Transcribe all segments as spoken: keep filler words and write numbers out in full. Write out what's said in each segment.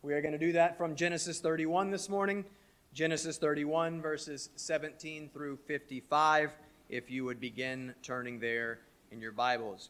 We are going to do that from Genesis thirty-one this morning. Genesis thirty-one, verses seventeen through fifty-five, if you would begin turning there in your Bibles.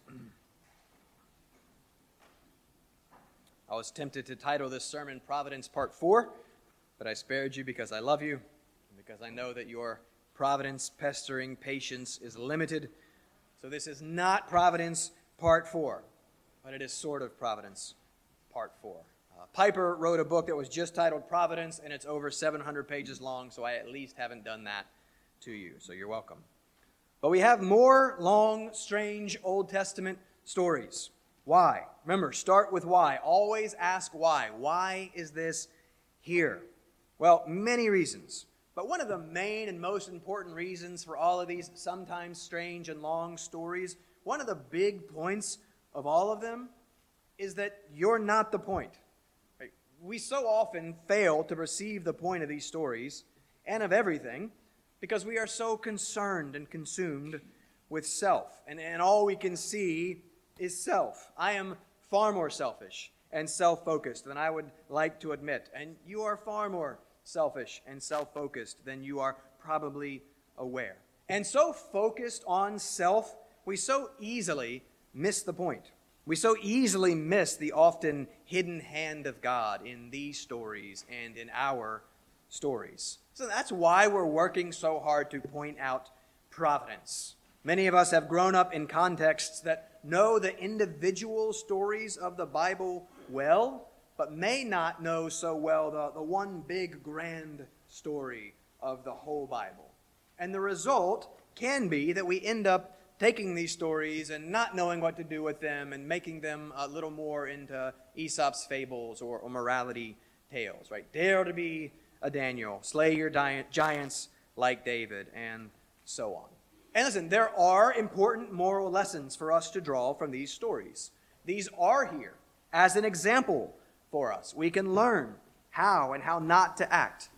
I was tempted to title this sermon Providence Part four, but I spared you because I love you, and because I know that your providence, pestering patience is limited. So this is not Providence Part four, but it is sort of Providence Part four. Uh, Piper wrote a book that was just titled Providence, and it's over seven hundred pages long, so I at least haven't done that to you, so you're welcome. But we have more long, strange Old Testament stories. Why? Remember, start with why. Always ask why. Why is this here? Well, many reasons. But one of the main and most important reasons for all of these sometimes strange and long stories, one of the big points of all of them, is that you're not the point. Right? We so often fail to perceive the point of these stories and of everything because we are so concerned and consumed with self. And, and all we can see is self. I am far more selfish and self-focused than I would like to admit. And you are far more selfish and self-focused than you are probably aware. And so focused on self, we so easily miss the point. We so easily miss the often hidden hand of God in these stories and in our stories. So that's why we're working so hard to point out providence. Many of us have grown up in contexts that know the individual stories of the Bible well, but may not know so well the, the one big grand story of the whole Bible. And the result can be that we end up taking these stories and not knowing what to do with them and making them a little more into Aesop's fables or, or morality tales, right? Dare to be a Daniel, slay your di- giants like David, and so on. And listen, there are important moral lessons for us to draw from these stories. These are here as an example for us. We can learn how and how not to act.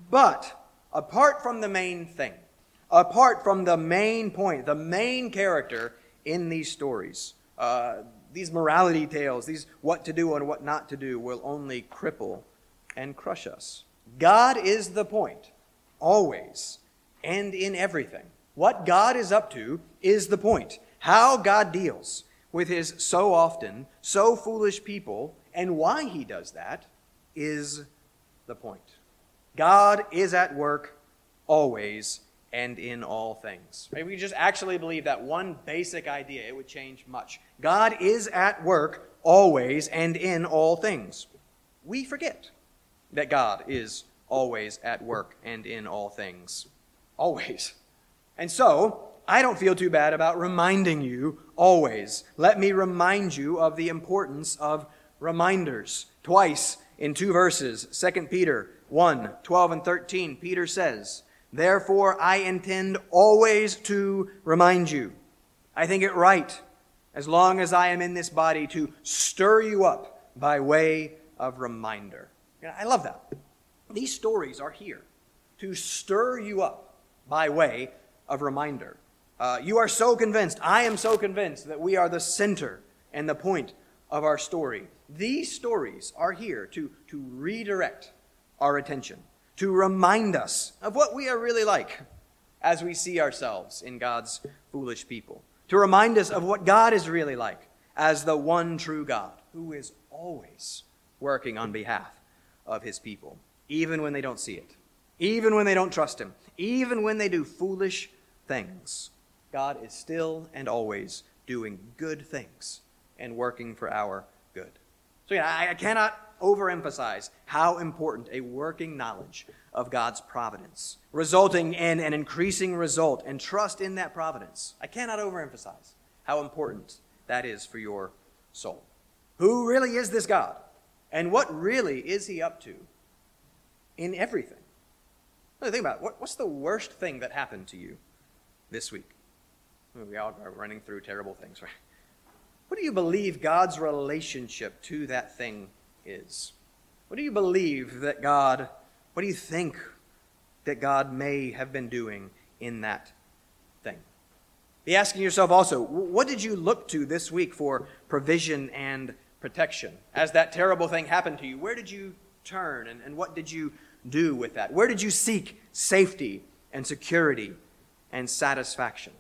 But apart from the main thing, apart from the main point, the main character in these stories, uh, these morality tales, these what to do and what not to do will only cripple and crush us. God is the point, always and in everything. What God is up to is the point. How God deals with his so often, so foolish people, and why he does that is the point. God is at work always and in all things. Right? We just actually believe that one basic idea, it would change much. God is at work always and in all things. We forget that God is always at work and in all things. Always. And so, I don't feel too bad about reminding you always. Let me remind you of the importance of reminders. Twice in two verses, Second Peter one, twelve and thirteen, Peter says, "Therefore I intend always to remind you. I think it right, as long as I am in this body, to stir you up by way of reminder." You know, I love that. These stories are here to stir you up by way of reminder. Uh, you are so convinced, I am so convinced, that we are the center and the point of our story. These stories are here to, to redirect our attention, to remind us of what we are really like as we see ourselves in God's foolish people, to remind us of what God is really like as the one true God who is always working on behalf of his people, even when they don't see it, even when they don't trust him, even when they do foolish things. God is still and always doing good things and working for our good. So yeah, I cannot overemphasize how important a working knowledge of God's providence, resulting in an increasing result and trust in that providence. I cannot overemphasize how important that is for your soul. Who really is this God? And what really is he up to in everything? Think about it. What, what's the worst thing that happened to you this week? We all are running through terrible things, right? What do you believe God's relationship to that thing is? What do you believe that God, what do you think that God may have been doing in that thing? Be asking yourself also, what did you look to this week for provision and protection? As that terrible thing happened to you, where did you turn, and, and what did you do with that? Where did you seek safety and security and satisfaction?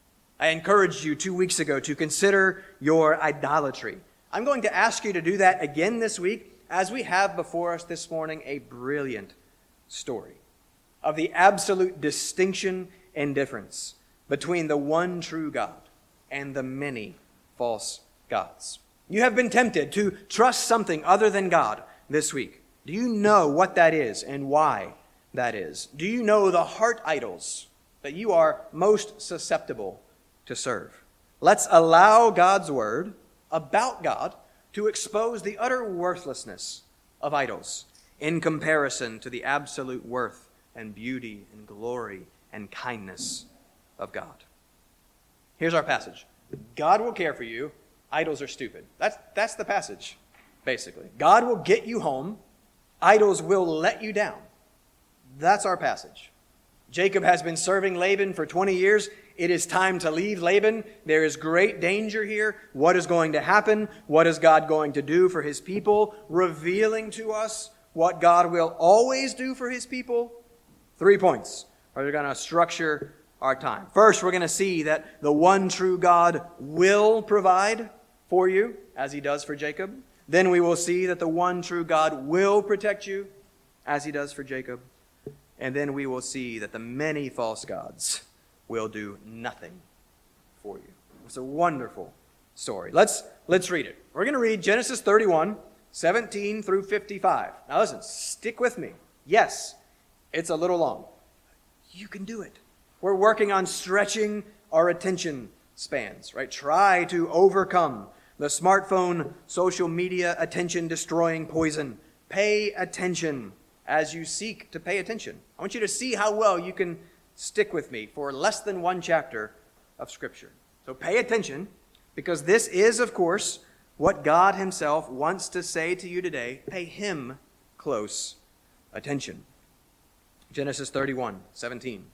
I encouraged you two weeks ago to consider your idolatry. I'm going to ask you to do that again this week, as we have before us this morning a brilliant story of the absolute distinction and difference between the one true God and the many false gods. You have been tempted to trust something other than God this week. Do you know what that is and why that is? Do you know the heart idols that you are most susceptible to serve? Let's allow God's word about God to expose the utter worthlessness of idols in comparison to the absolute worth and beauty and glory and kindness of God. Here's our passage. God will care for you. Idols are stupid. That's, that's the passage, basically. God will get you home. Idols will let you down. That's our passage. Jacob has been serving Laban for twenty years. It is time to leave Laban. There is great danger here. What is going to happen? What is God going to do for his people? Revealing to us what God will always do for his people. Three points are going to structure our time. First, we're going to see that the one true God will provide for you, as he does for Jacob. Then we will see that the one true God will protect you, as he does for Jacob. And then we will see that the many false gods will do nothing for you. It's a wonderful story. Let's, let's read it. We're going to read Genesis thirty-one, seventeen through fifty-five. Now listen, stick with me. Yes, it's a little long. You can do it. We're working on stretching our attention spans, right? Try to overcome the smartphone, social media, attention-destroying poison. Pay attention as you seek to pay attention. I want you to see how well you can stick with me for less than one chapter of Scripture. So pay attention, because this is, of course, what God himself wants to say to you today. Pay him close attention. Genesis thirty-one, seventeen.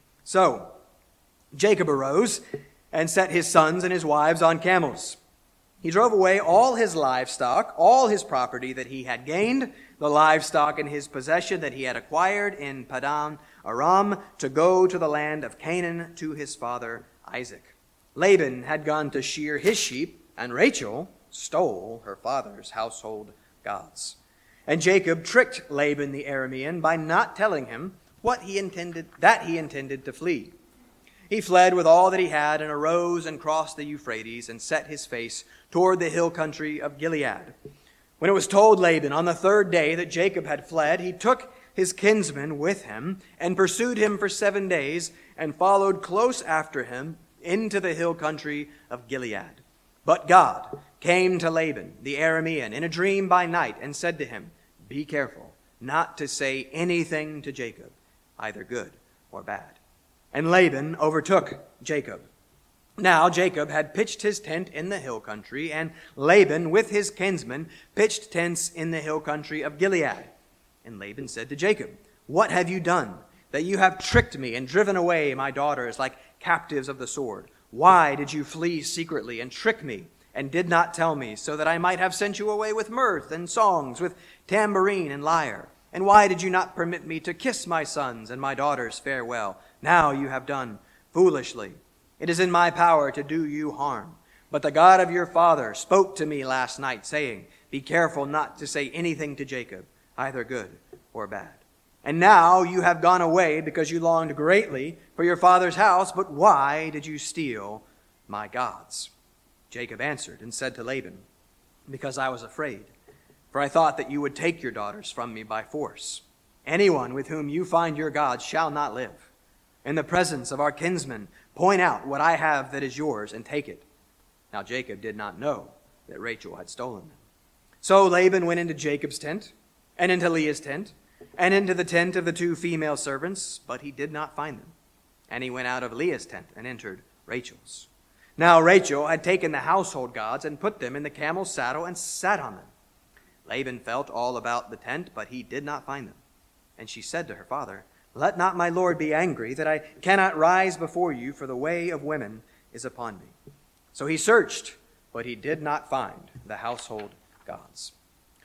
So Jacob arose and set his sons and his wives on camels. He drove away all his livestock, all his property that he had gained, the livestock in his possession that he had acquired in Padan Aram, to go to the land of Canaan to his father Isaac. Laban had gone to shear his sheep, and Rachel stole her father's household gods. And Jacob tricked Laban the Aramean by not telling him what he intended, that he intended to flee. He fled with all that he had and arose and crossed the Euphrates and set his face toward the hill country of Gilead. When it was told Laban on the third day that Jacob had fled, he took his kinsman with him and pursued him for seven days and followed close after him into the hill country of Gilead. But God came to Laban the Aramean in a dream by night and said to him, "Be careful not to say anything to Jacob, either good or bad." And Laban overtook Jacob. Now Jacob had pitched his tent in the hill country, and Laban with his kinsmen pitched tents in the hill country of Gilead. And Laban said to Jacob, "What have you done, that you have tricked me and driven away my daughters like captives of the sword? Why did you flee secretly and trick me, and did not tell me, so that I might have sent you away with mirth and songs, with tambourine and lyre? And why did you not permit me to kiss my sons and my daughters farewell? Now you have done foolishly. It is in my power to do you harm. But the God of your father spoke to me last night, saying, 'Be careful not to say anything to Jacob, either good or bad.' And now you have gone away because you longed greatly for your father's house, but why did you steal my gods?" Jacob answered and said to Laban, "Because I was afraid, for I thought that you would take your daughters from me by force. Anyone with whom you find your gods shall not live. In the presence of our kinsmen, point out what I have that is yours and take it." Now Jacob did not know that Rachel had stolen them. So Laban went into Jacob's tent, and into Leah's tent, and into the tent of the two female servants, but he did not find them. And he went out of Leah's tent and entered Rachel's. Now Rachel had taken the household gods and put them in the camel's saddle and sat on them. Laban felt all about the tent, but he did not find them. And she said to her father, "Let not my lord be angry that I cannot rise before you, for the way of women is upon me." So he searched, but he did not find the household gods.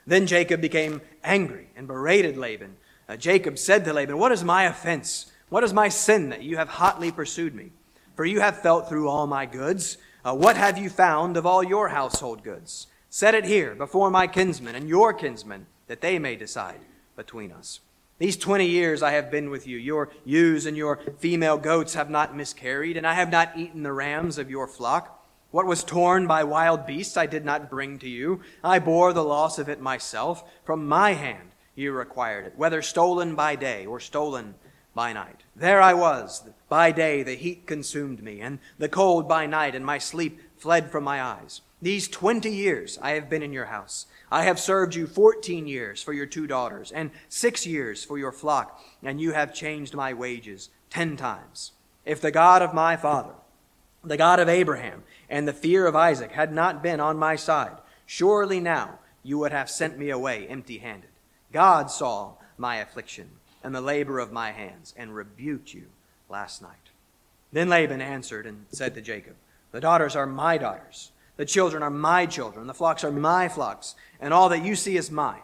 Then Jacob became angry and berated Laban. Uh, Jacob said to Laban, "What is my offense? What is my sin that you have hotly pursued me? For you have felt through all my goods. Uh, what have you found of all your household goods? Set it here before my kinsmen and your kinsmen, that they may decide between us. These twenty years I have been with you. Your ewes and your female goats have not miscarried, and I have not eaten the rams of your flock. What was torn by wild beasts I did not bring to you. I bore the loss of it myself. From my hand you required it, whether stolen by day or stolen by night. There I was. By day the heat consumed me, and the cold by night, and my sleep fled from my eyes. These twenty years I have been in your house. I have served you fourteen years for your two daughters, and six years for your flock, and you have changed my wages ten times. If the God of my father, the God of Abraham, and the fear of Isaac had not been on my side, surely now you would have sent me away empty-handed. God saw my affliction and the labor of my hands, and rebuked you last night." Then Laban answered and said to Jacob, "The daughters are my daughters, the children are my children, the flocks are my flocks, and all that you see is mine.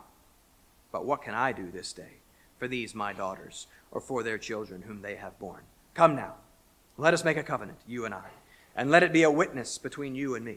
But what can I do this day for these my daughters, or for their children whom they have borne? Come now, let us make a covenant, you and I, and let it be a witness between you and me."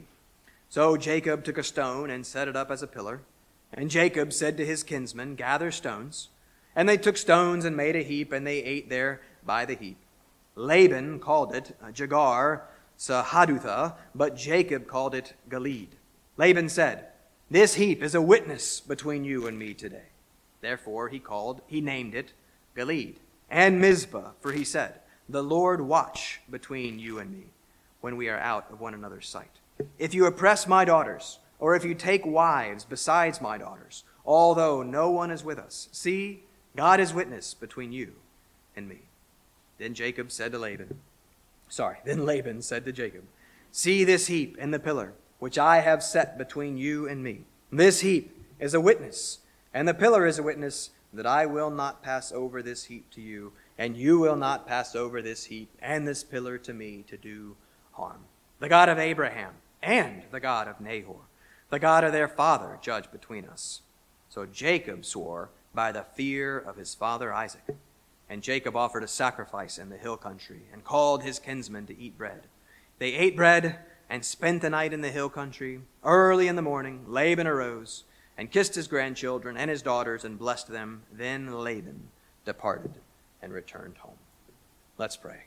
So Jacob took a stone and set it up as a pillar. And Jacob said to his kinsmen, "Gather stones." And they took stones and made a heap, and they ate there by the heap. Laban called it Jegar Sahadutha, but Jacob called it Gilead. Laban said, "This heap is a witness between you and me today." Therefore he called, he named it Gilead. And Mizpah, for he said, "The Lord watch between you and me when we are out of one another's sight. If you oppress my daughters, or if you take wives besides my daughters, although no one is with us, see, God is witness between you and me." Then Jacob said to Laban, sorry, then Laban said to Jacob, "See this heap and the pillar, which I have set between you and me. This heap is a witness, and the pillar is a witness, that I will not pass over this heap to you, and you will not pass over this heap and this pillar to me to do harm. The God of Abraham and the God of Nahor, the God of their father, judge between us." So Jacob swore by the fear of his father Isaac. And Jacob offered a sacrifice in the hill country, and called his kinsmen to eat bread. They ate bread and spent the night in the hill country. Early in the morning Laban arose and kissed his grandchildren and his daughters and blessed them. Then Laban departed and returned home. Let's pray.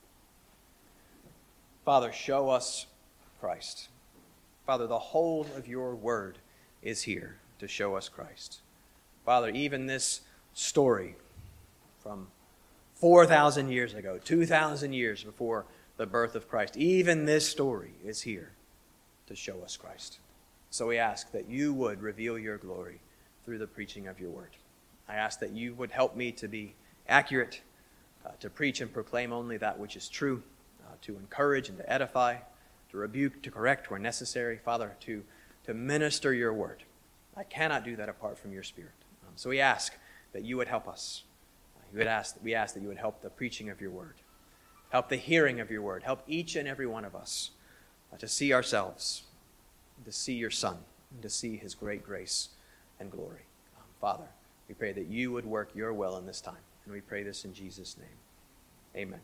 Father, show us Christ. Father, the whole of your word is here to show us Christ. Father, even this story from four thousand years ago, two thousand years before the birth of Christ, even this story is here to show us Christ. So we ask that you would reveal your glory through the preaching of your word. I ask that you would help me to be accurate, uh, to preach and proclaim only that which is true, uh, to encourage and to edify, to rebuke, to correct where necessary. Father, to, to minister your word. I cannot do that apart from your Spirit. Um, so we ask that you would help us. Uh, you would ask, we ask that you would help the preaching of your word. Help the hearing of your word. Help each and every one of us uh, to see ourselves, to see your Son, and to see his great grace and glory. Um, Father, we pray that you would work your will in this time. And we pray this in Jesus' name. Amen.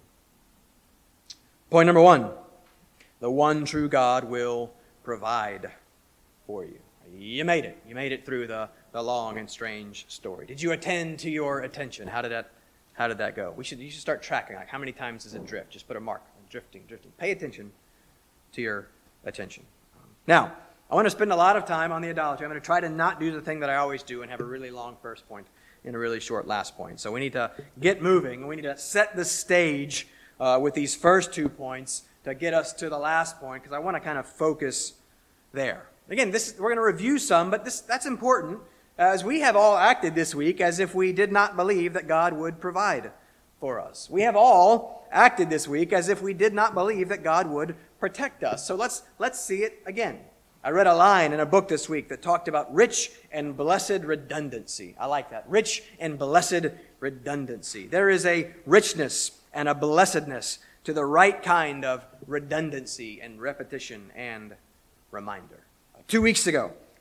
Point number one. The one true God will provide for you. You made it. You made it through the, the long and strange story. Did you attend to your attention? How did that how did that go? We should you should start tracking. Like how many times does it drift? Just put a mark. Drifting, drifting. Pay attention to your attention. Now, I want to spend a lot of time on the idolatry. I'm going to try to not do the thing that I always do and have a really long first point and a really short last point. So we need to get moving, and we need to set the stage uh, with these first two points to get us to the last point, because I want to kind of focus there. Again, this we're going to review some, but this that's important, as we have all acted this week as if we did not believe that God would provide for us. We have all acted this week as if we did not believe that God would protect us. So let's let's see it again. I read a line in a book this week that talked about rich and blessed redundancy. I like that. Rich and blessed redundancy. There is a richness and a blessedness to the right kind of redundancy and repetition and reminder. Two weeks ago,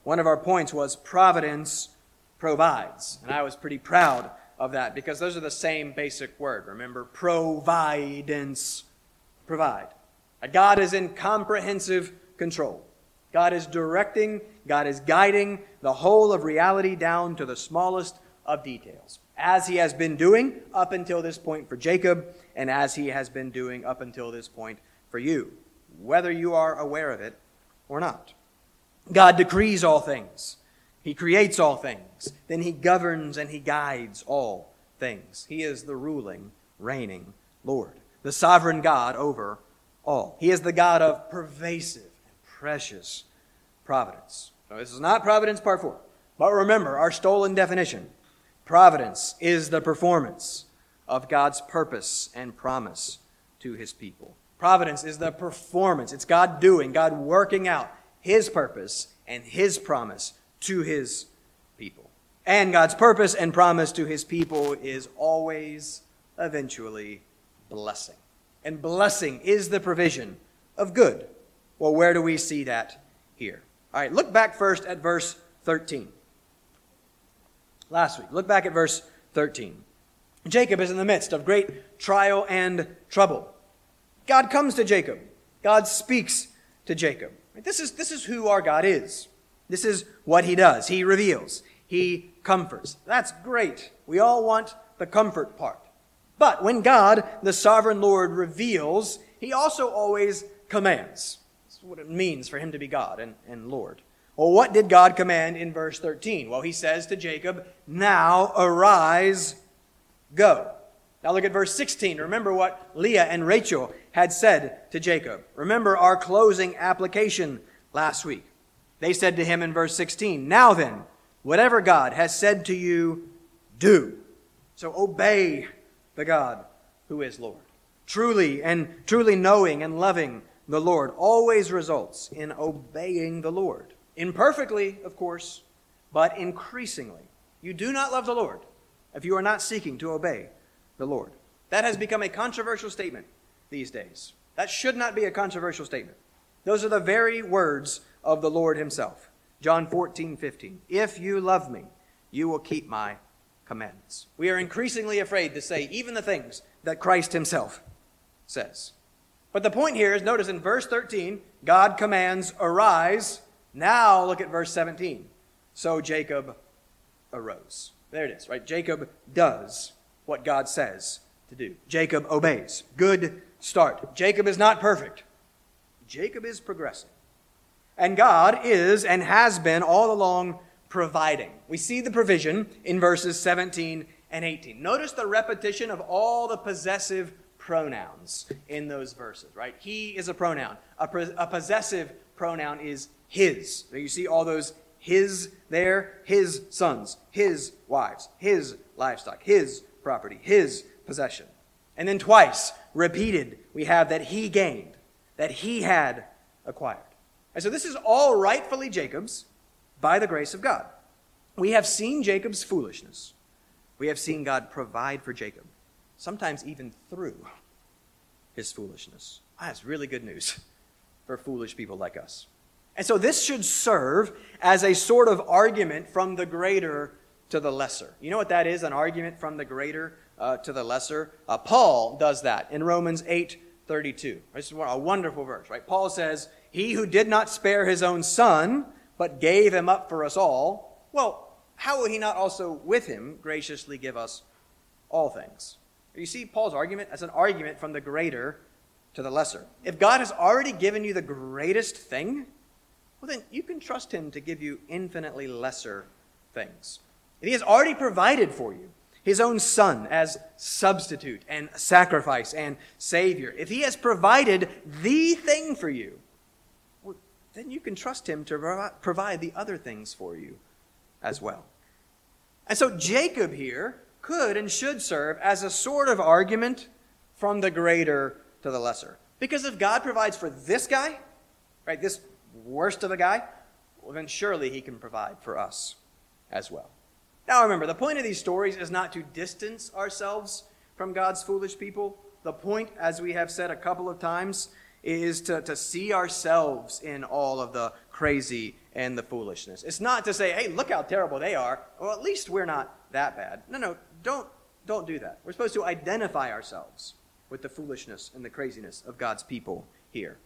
one of our points was providence provides. And I was pretty proud of that because those are the same basic word. Remember, providence, provide. God is in comprehensive control. God is directing, God is guiding the whole of reality down to the smallest of details, as he has been doing up until this point for Jacob, and as he has been doing up until this point for you, whether you are aware of it or not. God decrees all things. He creates all things. Then he governs and he guides all things. He is the ruling, reigning Lord, the sovereign God over all. He is the God of pervasive and precious providence. So this is not providence part four. But remember our stolen definition. Providence is the performance of God's purpose and promise to his people. Providence is the performance. It's God doing, God working out his purpose and his promise to his people. And God's purpose and promise to his people is always, eventually, blessing. And blessing is the provision of good. Well, where do we see that here? All right, look back first at verse thirteen. Last week, look back at verse thirteen. Jacob is in the midst of great trial and trouble. God comes to Jacob. God speaks to Jacob. This is, this is who our God is. This is what he does. He reveals. He comforts. That's great. We all want the comfort part. But when God, the sovereign Lord, reveals, he also always commands. That's what it means for him to be God and, and Lord. Well, what did God command in verse thirteen? Well, he says to Jacob, now arise, go. Now look at verse sixteen. Remember what Leah and Rachel had said to Jacob. Remember our closing application last week. They said to him in verse sixteen, now then, whatever God has said to you, do. So obey the God who is Lord. Truly and truly knowing and loving the Lord always results in obeying the Lord. Imperfectly, of course, but increasingly. You do not love the Lord if you are not seeking to obey the Lord. That has become a controversial statement these days. That should not be a controversial statement. Those are the very words of the Lord himself. John fourteen fifteen. If you love me, you will keep my commandments. We are increasingly afraid to say even the things that Christ himself says. But the point here is, notice in verse thirteen, God commands, arise. Now look at verse seventeen. So Jacob arose. There it is, right? Jacob does what God says to do. Jacob obeys. Good start. Jacob is not perfect. Jacob is progressing. And God is and has been all along providing. We see the provision in verses seventeen and eighteen. Notice the repetition of all the possessive pronouns in those verses, right? He is a pronoun. A, a possessive pronoun is his. So you see all those his there, his sons, his wives, his livestock, his property, his possession. And then twice, repeated, we have that he gained, that he had acquired. And so this is all rightfully Jacob's by the grace of God. We have seen Jacob's foolishness. We have seen God provide for Jacob, sometimes even through his foolishness. Ah, that's really good news for foolish people like us. And so this should serve as a sort of argument from the greater to the lesser. You know what that is, an argument from the greater uh, to the lesser? Uh, Paul does that in Romans eight thirty-two. This is a wonderful verse, right? Paul says, he who did not spare his own son, but gave him up for us all, well, how will he not also with him graciously give us all things? You see Paul's argument as an argument from the greater to the lesser. If God has already given you the greatest thing, well, then you can trust him to give you infinitely lesser things. If he has already provided for you his own son as substitute and sacrifice and savior, if he has provided the thing for you, well, then you can trust him to provide the other things for you as well. And so Jacob here could and should serve as a sort of argument from the greater to the lesser. Because if God provides for this guy, right, this worst of a guy, well, then surely he can provide for us as well. Now remember, the point of these stories is not to distance ourselves from God's foolish people. The point, as we have said a couple of times, is to, to see ourselves in all of the crazy and the foolishness. It's not to say, hey, look how terrible they are. Well, at least we're not that bad. No, no, don't, don't do that. We're supposed to identify ourselves with the foolishness and the craziness of God's people here.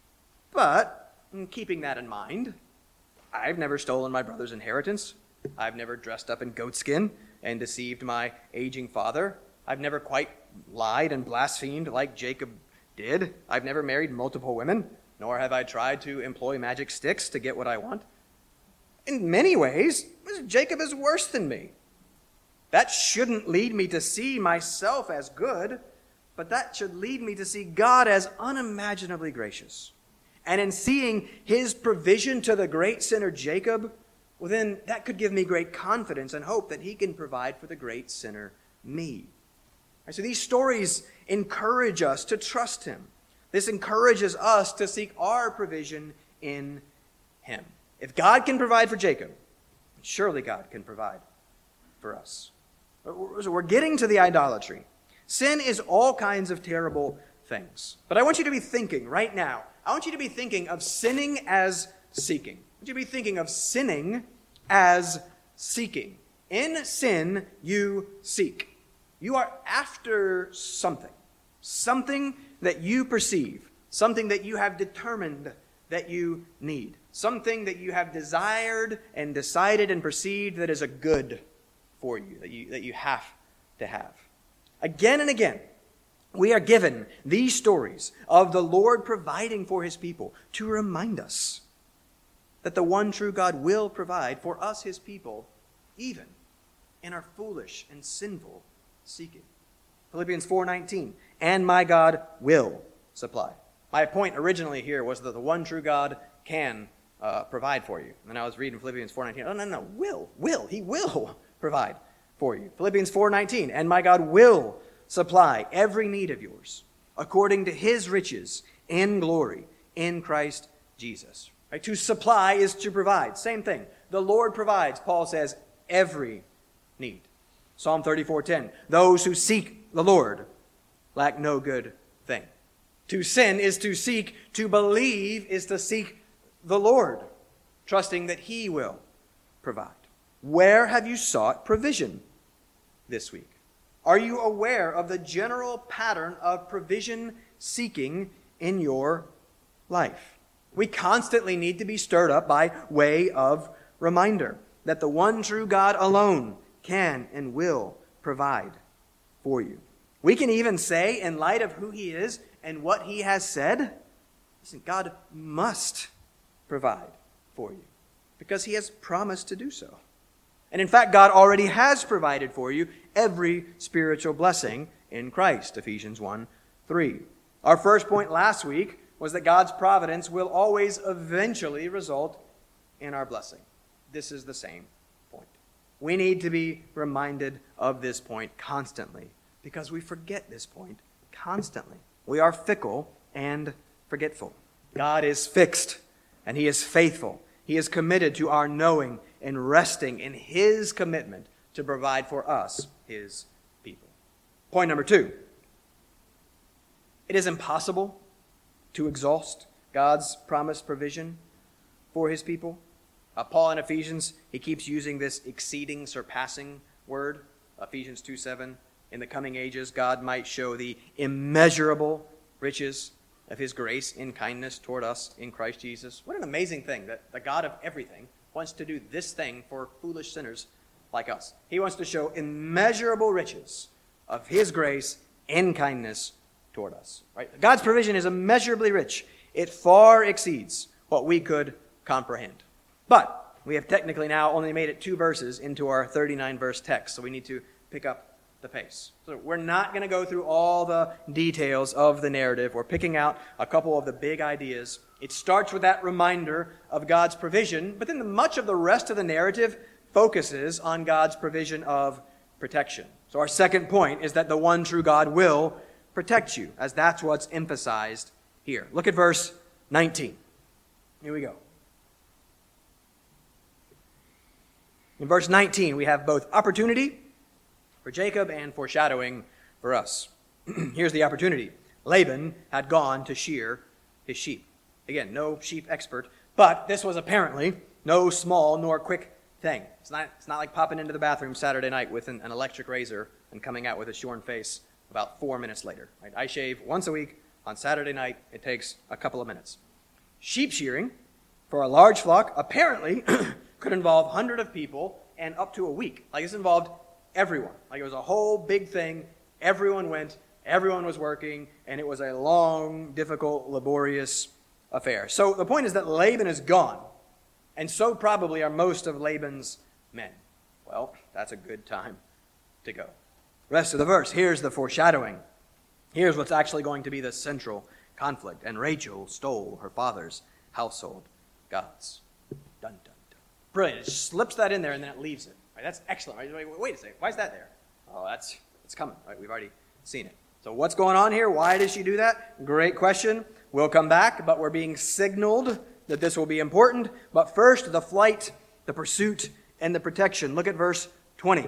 But, keeping that in mind, I've never stolen my brother's inheritance. I've never dressed up in goatskin and deceived my aging father. I've never quite lied and blasphemed like Jacob did. I've never married multiple women, nor have I tried to employ magic sticks to get what I want. In many ways, Jacob is worse than me. That shouldn't lead me to see myself as good, but that should lead me to see God as unimaginably gracious. And in seeing his provision to the great sinner Jacob, well then that could give me great confidence and hope that he can provide for the great sinner me. Right, so these stories encourage us to trust him. This encourages us to seek our provision in him. If God can provide for Jacob, surely God can provide for us. So we're getting to the idolatry. Sin is all kinds of terrible things. But I want you to be thinking right now, I want you to be thinking of sinning as seeking. I want you to be thinking of sinning as seeking. In sin, you seek. You are after something. Something that you perceive. Something that you have determined that you need. Something that you have desired and decided and perceived that is a good for you, that you, that you have to have. Again and again, we are given these stories of the Lord providing for his people to remind us that the one true God will provide for us, his people, even in our foolish and sinful seeking. Philippians four nineteen, and my God will supply. My point originally here was that the one true God can uh, provide for you. And I was reading Philippians four nineteen. Oh, no, no, will, will, he will provide for you. Philippians four nineteen, and my God will supply every need of yours according to his riches in glory in Christ Jesus. Right? To supply is to provide. Same thing. The Lord provides, Paul says, every need. Psalm thirty-four ten, those who seek the Lord lack no good thing. To sin is to seek, to believe is to seek the Lord, trusting that he will provide. Where have you sought provision this week? Are you aware of the general pattern of provision seeking in your life? We constantly need to be stirred up by way of reminder that the one true God alone can and will provide for you. We can even say, in light of who he is and what he has said, listen, God must provide for you because he has promised to do so. And in fact, God already has provided for you every spiritual blessing in Christ, Ephesians one three. Our first point last week was that God's providence will always eventually result in our blessing. This is the same point. We need to be reminded of this point constantly because we forget this point constantly. We are fickle and forgetful. God is fixed and he is faithful. He is committed to our knowing and resting in his commitment to provide for us, his people. Point number two. It is impossible to exhaust God's promised provision for his people. Uh, Paul in Ephesians, he keeps using this exceeding, surpassing word. Ephesians two seven, in the coming ages, God might show the immeasurable riches of his grace in kindness toward us in Christ Jesus. What an amazing thing that the God of everything wants to do this thing for foolish sinners like us. He wants to show immeasurable riches of his grace in kindness toward us. Right? God's provision is immeasurably rich. It far exceeds what we could comprehend. But we have technically now only made it two verses into our thirty-nine verse text, so we need to pick up the pace. So we're not going to go through all the details of the narrative. We're picking out a couple of the big ideas. It starts with that reminder of God's provision, but then the, much of the rest of the narrative focuses on God's provision of protection. So our second point is that the one true God will protect you, as that's what's emphasized here. Look at verse nineteen. Here we go. In verse nineteen, we have both opportunity for Jacob and foreshadowing for us. Here's the opportunity. Laban had gone to shear his sheep. Again, no sheep expert, but this was apparently no small nor quick thing. It's not, it's not like popping into the bathroom Saturday night with an, an electric razor and coming out with a shorn face about four minutes later. Right? I shave once a week on Saturday night. It takes a couple of minutes. Sheep shearing for a large flock apparently could involve hundreds of people and up to a week. Like, this involved everyone. Like, it was a whole big thing. Everyone went, everyone was working, and it was a long, difficult, laborious affair. So the point is that Laban is gone, and so probably are most of Laban's men. Well, that's a good time to go. Rest of the verse, here's the foreshadowing. Here's what's actually going to be the central conflict. And Rachel stole her father's household gods. Dun, dun, dun. Brilliant. It just slips that in there and then it leaves it. Right? That's excellent. Right? Wait, wait a second. Why is that there? Oh, that's it's coming. Right? We've already seen it. So what's going on here? Why did she do that? Great question. We'll come back, but we're being signaled that this will be important. But first, the flight, the pursuit, and the protection. Look at verse twenty.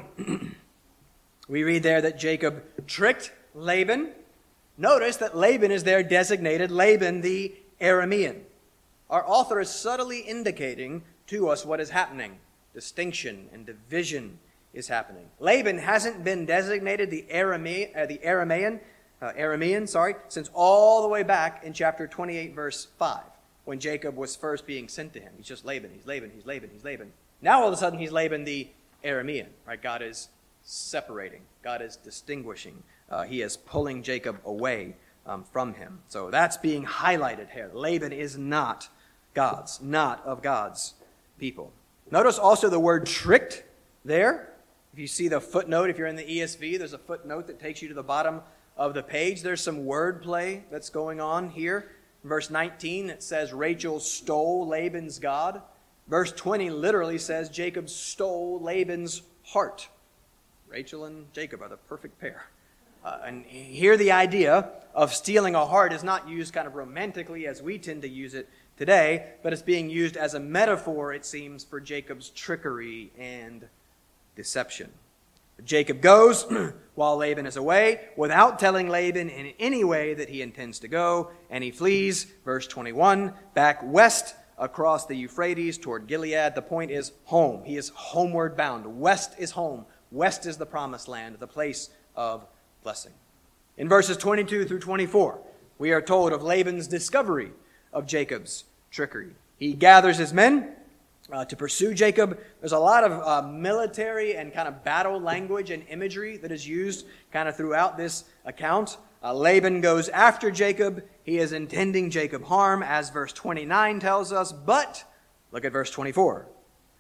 We read there that Jacob tricked Laban. Notice that Laban is there designated Laban the Aramean. Our author is subtly indicating to us what is happening. Distinction and division is happening. Laban hasn't been designated the Arame, uh, the Aramean, uh, Aramean, sorry, since all the way back in chapter twenty-eight, verse five, when Jacob was first being sent to him. He's just Laban, he's Laban, he's Laban, he's Laban. Now all of a sudden he's Laban the Aramean, right? God is separating. God is distinguishing. Uh, he is pulling Jacob away um, from him. So that's being highlighted here. Laban is not God's, not of God's people. Notice also the word tricked there. If you see the footnote, if you're in the E S V, there's a footnote that takes you to the bottom of the page. There's some wordplay that's going on here. Verse nineteen, it says Rachel stole Laban's God. Verse twenty literally says Jacob stole Laban's heart. Rachel and Jacob are the perfect pair. Uh, and here the idea of stealing a heart is not used kind of romantically as we tend to use it today, but it's being used as a metaphor, it seems, for Jacob's trickery and deception. Jacob goes while Laban is away without telling Laban in any way that he intends to go, and he flees, verse twenty-one, back west across the Euphrates toward Gilead. The point is home. He is homeward bound. West is home. West is the promised land, the place of blessing. In verses twenty-two through twenty-four, we are told of Laban's discovery of Jacob's trickery. He gathers his men uh, to pursue Jacob. There's a lot of uh, military and kind of battle language and imagery that is used kind of throughout this account. Uh, Laban goes after Jacob. He is intending Jacob harm, as verse twenty-nine tells us. But, look at verse twenty-four.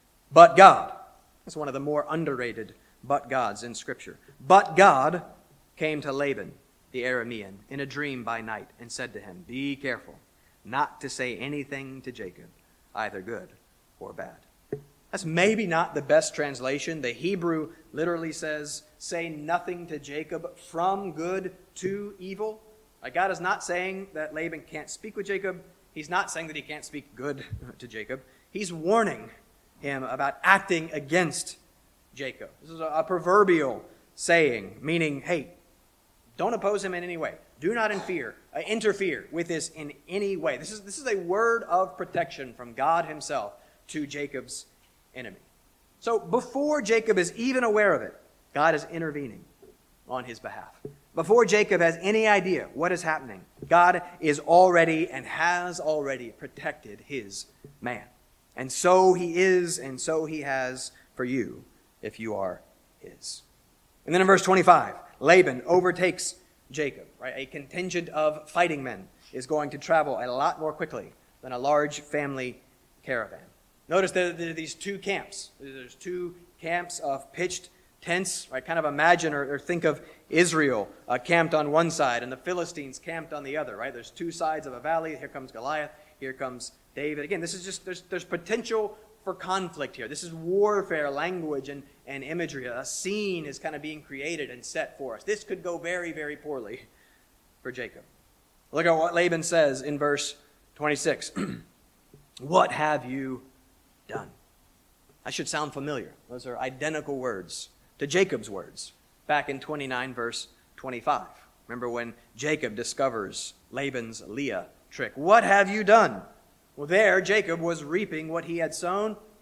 But God. That's one of the more underrated but gods in Scripture. But God came to Laban, the Aramean, in a dream by night and said to him, be careful not to say anything to Jacob, either good or bad. That's maybe not the best translation. The Hebrew literally says, say nothing to Jacob from good to evil. Like, God is not saying that Laban can't speak with Jacob. He's not saying that he can't speak good to Jacob. He's warning him about acting against Jacob. This is a, a proverbial saying, meaning, hey, don't oppose him in any way. Do not interfere, uh, interfere with this in any way. This is, this is a word of protection from God himself to Jacob's enemy. So before Jacob is even aware of it, God is intervening on his behalf. Before Jacob has any idea what is happening, God is already and has already protected his man. And so he is, and so he has for you, if you are his. And then in verse twenty-five, Laban overtakes Jacob, right? A contingent of fighting men is going to travel a lot more quickly than a large family caravan. Notice that there are these two camps. There's two camps of pitched tents, right? Kind of imagine or, or think of Israel uh, camped on one side and the Philistines camped on the other, right? There's two sides of a valley. Here comes Goliath. Here comes David. Again, this is just, there's, there's potential for conflict here. This is warfare language and, and imagery. A scene is kind of being created and set for us. This could go very, very poorly for Jacob. Look at what Laban says in verse twenty-six. What have you done? That should sound familiar. Those are identical words to Jacob's words back in twenty-nine, verse twenty-five. Remember when Jacob discovers Laban's Leah trick. What have you done? Well, there Jacob was reaping what he had sown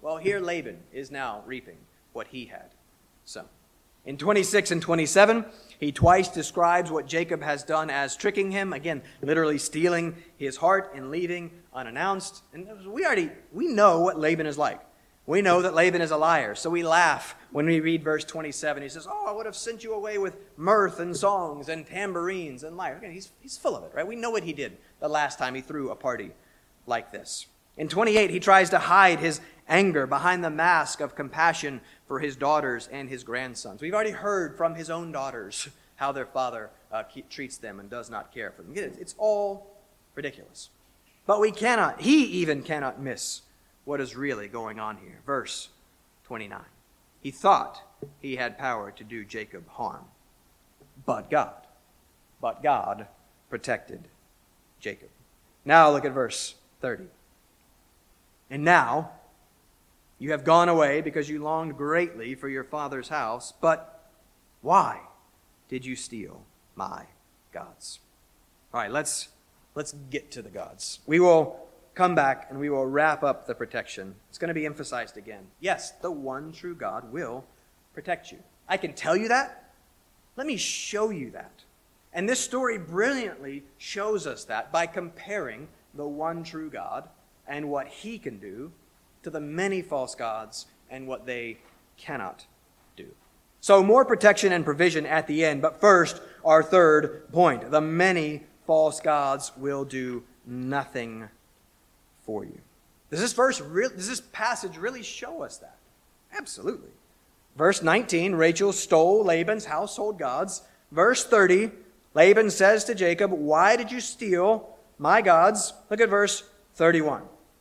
Well, here Laban is now reaping what he had sown. In twenty-six and twenty-seven, he twice describes what Jacob has done as tricking him, again, literally stealing his heart and leaving unannounced. And we already, we know what Laban is like. We know that Laban is a liar, so we laugh when we read verse twenty-seven. He says, oh, I would have sent you away with mirth and songs and tambourines and lyre. Again, he's, he's full of it, right? We know what he did the last time he threw a party like this. In twenty-eight, he tries to hide his anger behind the mask of compassion for his daughters and his grandsons. We've already heard from his own daughters how their father uh, treats them and does not care for them. It's all ridiculous. But we cannot, he even cannot miss what is really going on here. Verse twenty-nine. He thought he had power to do Jacob harm, but God, but God protected Jacob. Now look at verse thirty. And now you have gone away because you longed greatly for your father's house, but why did you steal my gods? All right, let's let's get to the gods. We will come back and we will wrap up the protection. It's going to be emphasized again. Yes, the one true God will protect you. I can tell you that. Let me show you that. And this story brilliantly shows us that by comparing the one true God and what he can do to the many false gods and what they cannot do. So more protection and provision at the end, but first, our third point. The many false gods will do nothing for you. Does this verse, does this passage really show us that? Absolutely. Verse nineteen, Rachel stole Laban's household gods. Verse thirty, Laban says to Jacob, why did you steal my gods? Look at verse thirty-one.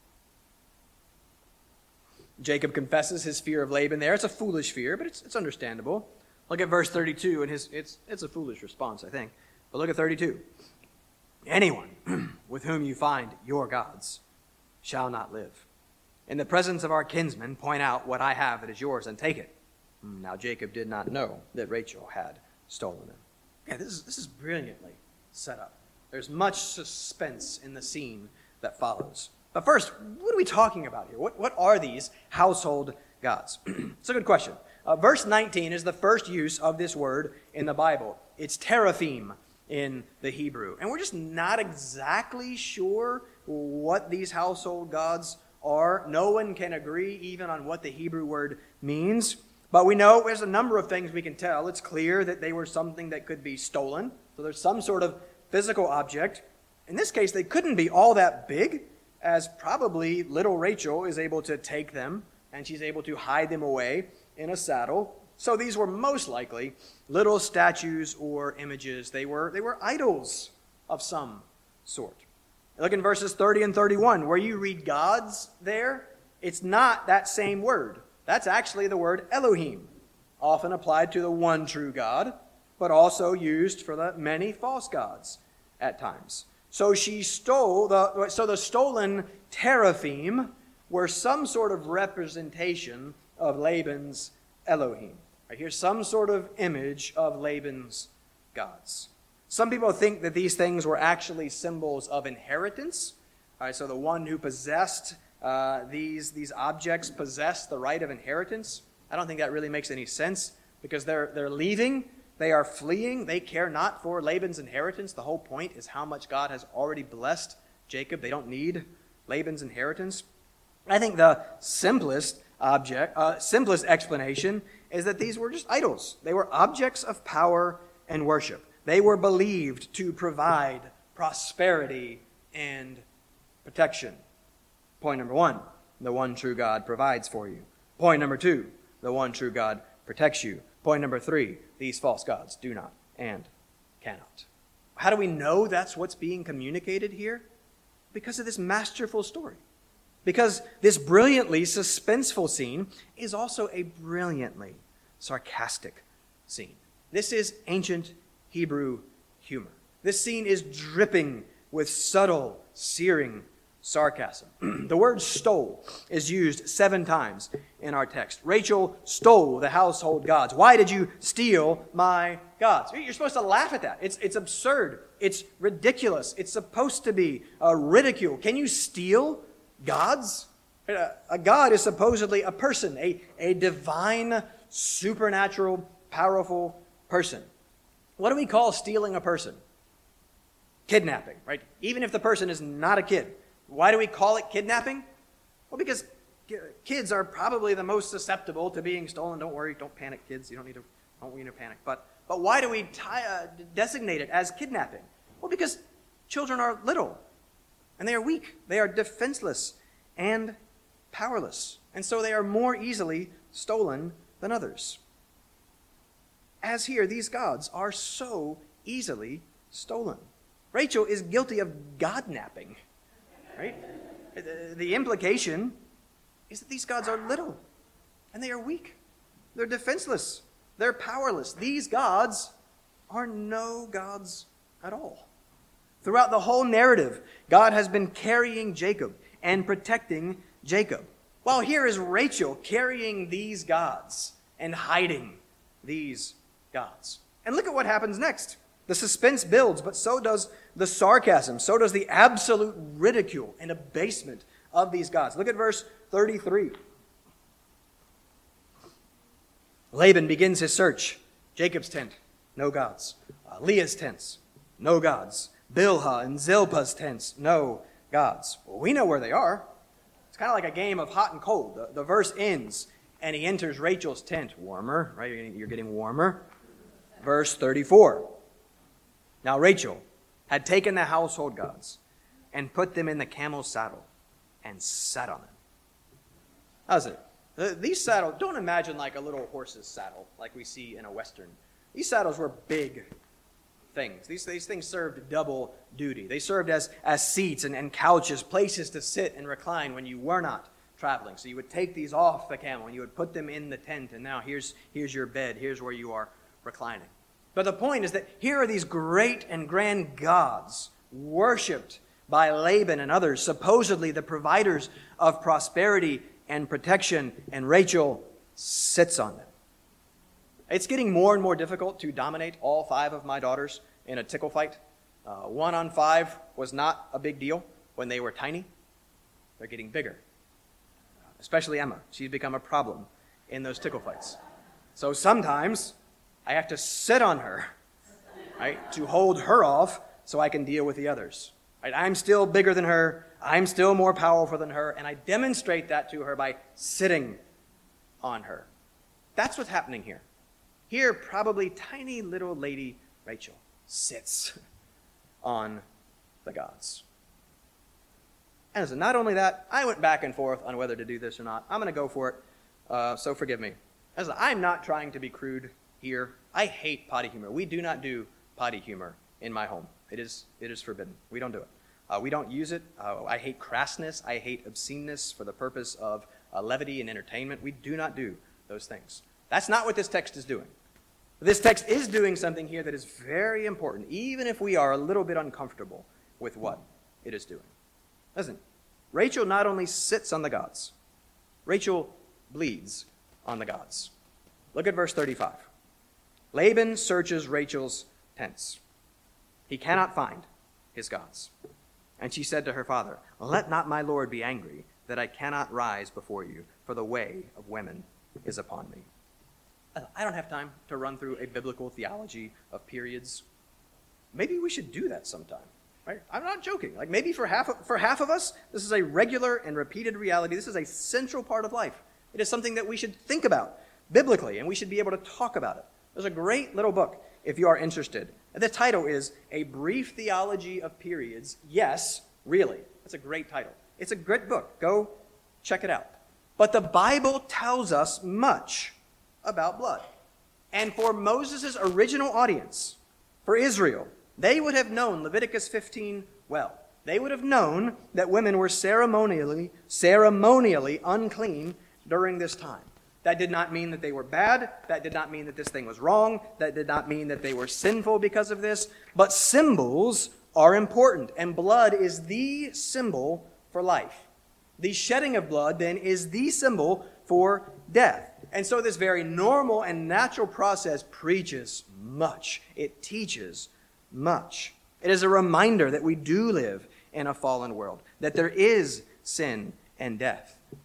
Jacob confesses his fear of Laban there. It's a foolish fear, but it's, it's understandable. Look at verse thirty-two, and his, it's, it's a foolish response, I think. But look at thirty-two. Anyone with whom you find your gods shall not live. In the presence of our kinsmen, point out what I have that is yours and take it. Now Jacob did not know that Rachel had stolen them. Yeah, this is, this is brilliantly set up. There's much suspense in the scene that follows. But first, what are we talking about here? What, what are these household gods? It's a good question. Uh, verse nineteen is the first use of this word in the Bible. It's teraphim in the Hebrew. And we're just not exactly sure what these household gods are. No one can agree even on what the Hebrew word means. But we know there's a number of things we can tell. It's clear that they were something that could be stolen. So there's some sort of physical object. In this case, they couldn't be all that big, as probably little Rachel is able to take them, and she's able to hide them away in a saddle. So these were most likely little statues or images. They were, they were idols of some sort. Look in verses thirty and thirty-one, where you read gods there, it's not that same word. That's actually the word Elohim, often applied to the one true God, but also used for the many false gods at times. So she stole, the, so the stolen teraphim were some sort of representation of Laban's Elohim. Right, here's some sort of image of Laban's gods. Some people think that these things were actually symbols of inheritance. All right, so the one who possessed uh, these, these objects possessed the right of inheritance. I don't think that really makes any sense because they're, they're leaving. They are fleeing. They care not for Laban's inheritance. The whole point is how much God has already blessed Jacob. They don't need Laban's inheritance. I think the simplest object, uh, simplest explanation is that these were just idols. They were objects of power and worship. They were believed to provide prosperity and protection. Point number one, the one true God provides for you. Point number two, the one true God protects you. Point number three, these false gods do not and cannot. How do we know that's what's being communicated here? Because of this masterful story. Because this brilliantly suspenseful scene is also a brilliantly sarcastic scene. This is ancient Hebrew humor. This scene is dripping with subtle, searing sarcasm. The word stole is used seven times in our text. Rachel stole the household gods. Why did you steal my gods? You're supposed to laugh at that. It's, it's absurd. It's ridiculous. It's supposed to be a ridicule. Can you steal gods? A God is supposedly a person, a, a divine, supernatural, powerful person. What do we call stealing a person? Kidnapping, right? Even if the person is not a kid. Why do we call it kidnapping? Well, because kids are probably the most susceptible to being stolen. Don't worry, don't panic, kids. You don't need to, don't need to panic. But, but why do we tie, uh, designate it as kidnapping? Well, because children are little, and they are weak. They are defenseless and powerless. And so they are more easily stolen than others. As here, these gods are so easily stolen. Rachel is guilty of godnapping, right? The implication is that these gods are little, and they are weak. They're defenseless. They're powerless. These gods are no gods at all. Throughout the whole narrative, God has been carrying Jacob and protecting Jacob. While here is Rachel carrying these gods and hiding these gods. And look at what happens next. The suspense builds, but so does the sarcasm. So does the absolute ridicule and abasement of these gods. Look at verse thirty-three. Laban begins his search. Jacob's tent, no gods. Uh, Leah's tents, no gods. Bilhah and Zilpah's tents, no gods. Well, we know where they are. It's kind of like a game of hot and cold. The, the verse ends, and he enters Rachel's tent. Warmer, right? You're getting, you're getting warmer. Verse thirty-four. Now Rachel had taken the household gods and put them in the camel's saddle and sat on them. How's it? These saddles, don't imagine like a little horse's saddle like we see in a Western. These saddles were big things. These, these things served double duty. They served as, as seats and, and couches, places to sit and recline when you were not traveling. So you would take these off the camel and you would put them in the tent, and now here's, here's your bed. Here's where you are reclining. But the point is that here are these great and grand gods worshipped by Laban and others, supposedly the providers of prosperity and protection, and Rachel sits on them. It's getting more and more difficult to dominate all five of my daughters in a tickle fight. Uh, one on five was not a big deal when they were tiny. They're getting bigger, especially Emma. She's become a problem in those tickle fights. So sometimes I have to sit on her, right, to hold her off so I can deal with the others. Right? I'm still bigger than her. I'm still more powerful than her, and I demonstrate that to her by sitting on her. That's what's happening here. Here, probably tiny little lady Rachel sits on the gods. And so not only that, I went back and forth on whether to do this or not. I'm going to go for it, uh, so forgive me. As I'm not trying to be crude here. I hate potty humor. We do not do potty humor in my home. It is it is forbidden. We don't do it. Uh, we don't use it. Uh, I hate crassness. I hate obsceneness for the purpose of uh, levity and entertainment. We do not do those things. That's not what this text is doing. This text is doing something here that is very important, even if we are a little bit uncomfortable with what it is doing. Listen, Rachel not only sits on the gods, Rachel bleeds on the gods. Look at verse thirty-five. Laban searches Rachel's tents. He cannot find his gods. And she said to her father, "Let not my lord be angry that I cannot rise before you, for the way of women is upon me." I don't have time to run through a biblical theology of periods. Maybe we should do that sometime. Right? I'm not joking. Like maybe for half of, for half of us, this is a regular and repeated reality. This is a central part of life. It is something that we should think about biblically, and we should be able to talk about it. There's a great little book if you are interested. The title is A Brief Theology of Periods. Yes, really. That's a great title. It's a great book. Go check it out. But the Bible tells us much about blood. And for Moses' original audience, for Israel, they would have known Leviticus fifteen well. They would have known that women were ceremonially, ceremonially unclean during this time. That did not mean that they were bad. That did not mean that this thing was wrong. That did not mean that they were sinful because of this. But symbols are important, and blood is the symbol for life. The shedding of blood, then, is the symbol for death. And so this very normal and natural process preaches much. It teaches much. It is a reminder that we do live in a fallen world, that there is sin and death.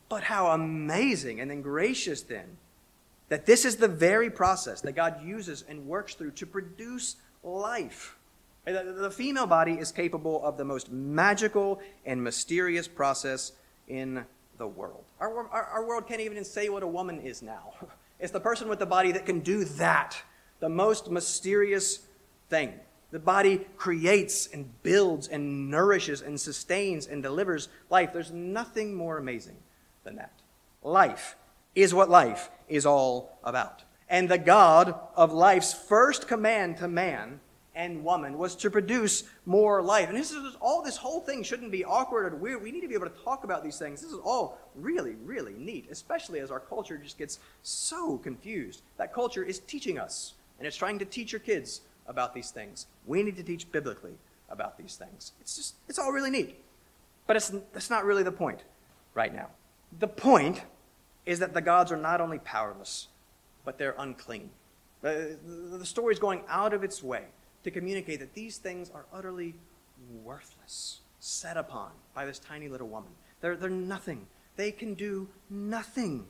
But how amazing and then gracious then that this is the very process that God uses and works through to produce life. The female body is capable of the most magical and mysterious process in the world. Our, our, our world can't even say what a woman is now. It's the person with the body that can do that, the most mysterious thing. The body creates and builds and nourishes and sustains and delivers life. There's nothing more amazing than that. Life is what life is all about. And the God of life's first command to man and woman was to produce more life. And this is all, this whole thing shouldn't be awkward or weird. We need to be able to talk about these things. This is all really, really neat, especially as our culture just gets so confused. That culture is teaching us, and it's trying to teach your kids about these things. We need to teach biblically about these things. It's just, it's all really neat. But it's, that's not really the point right now. The point is that the gods are not only powerless, but they're unclean. The, the, the story is going out of its way to communicate that these things are utterly worthless, set upon by this tiny little woman. They're, they're nothing. They can do nothing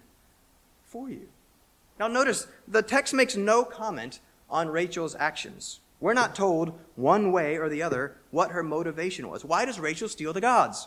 for you. Now notice, the text makes no comment on Rachel's actions. We're not told one way or the other what her motivation was. Why does Rachel steal the gods?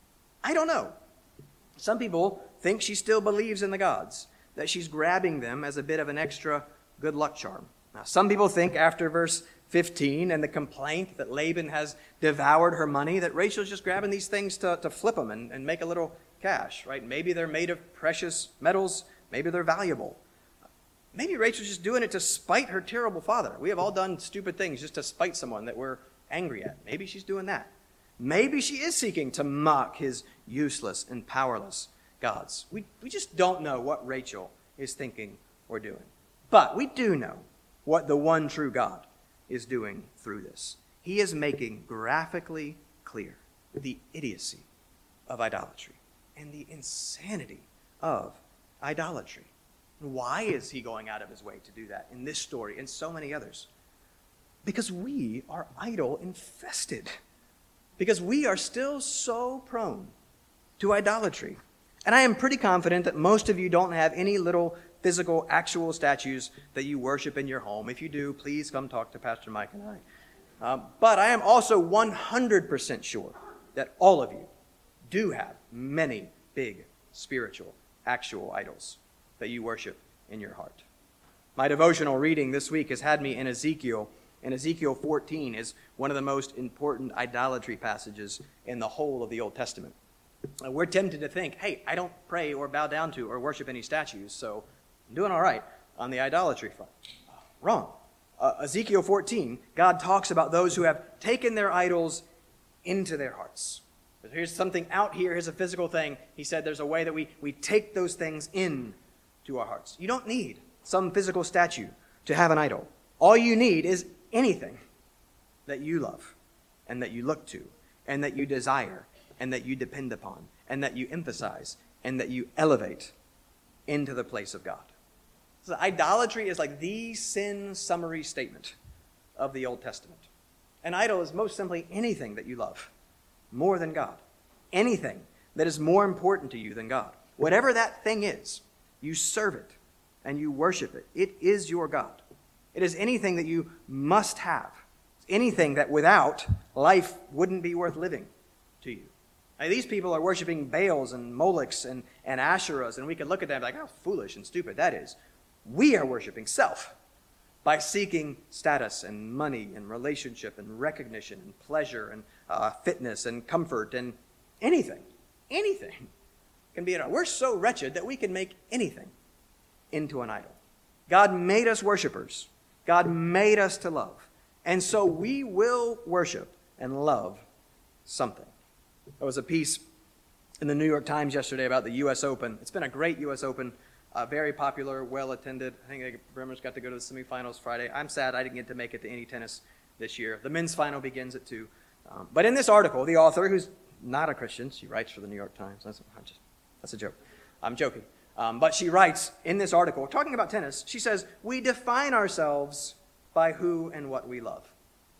I don't know. Some people think she still believes in the gods, that she's grabbing them as a bit of an extra good luck charm. Now, some people think after verse fifteen and the complaint that Laban has devoured her money, that Rachel's just grabbing these things to, to flip them and, and make a little cash, right? Maybe they're made of precious metals. Maybe they're valuable. Maybe Rachel's just doing it to spite her terrible father. We have all done stupid things just to spite someone that we're angry at. Maybe she's doing that. Maybe she is seeking to mock his useless and powerless gods. We, we just don't know what Rachel is thinking or doing. But we do know what the one true God is doing through this. He is making graphically clear the idiocy of idolatry and the insanity of idolatry. Why is he going out of his way to do that in this story and so many others? Because we are idol infested. Because we are still so prone to idolatry. And I am pretty confident that most of you don't have any little physical, actual statues that you worship in your home. If you do, please come talk to Pastor Mike and I. Um, but I am also one hundred percent sure that all of you do have many big spiritual, actual idols that you worship in your heart. My devotional reading this week has had me in Ezekiel, and Ezekiel fourteen is one of the most important idolatry passages in the whole of the Old Testament. Uh, we're tempted to think, hey, I don't pray or bow down to or worship any statues, so I'm doing all right on the idolatry front. Wrong. Uh, Ezekiel fourteen, God talks about those who have taken their idols into their hearts. Here's something out here, here's a physical thing. He said there's a way that we, we take those things in to our hearts. You don't need some physical statue to have an idol. All you need is anything that you love and that you look to and that you desire and that you depend upon and that you emphasize and that you elevate into the place of God. So idolatry is like the sin summary statement of the Old Testament. An idol is most simply anything that you love more than God. Anything that is more important to you than God. Whatever that thing is, you serve it and you worship it. It is your God. It is anything that you must have. It's anything that without, life wouldn't be worth living to you. Now, these people are worshiping Baals and Molochs and, and Asherahs, and we can look at them like, how foolish and stupid that is. We are worshiping self by seeking status and money and relationship and recognition and pleasure and uh, fitness and comfort and anything, anything can be an idol. We're so wretched that we can make anything into an idol. God made us worshipers. God made us to love. And so we will worship and love something. There was a piece in the New York Times yesterday about the U S Open. It's been a great U S Open, uh, very popular, well-attended. I think Bremer's got to go to the semifinals Friday. I'm sad I didn't get to make it to any tennis this year. The men's final begins at two. Um, but in this article, the author, who's not a Christian, she writes for the New York Times. That's, I'm just, that's a joke. I'm joking. Um, but she writes in this article, talking about tennis, she says, we define ourselves by who and what we love.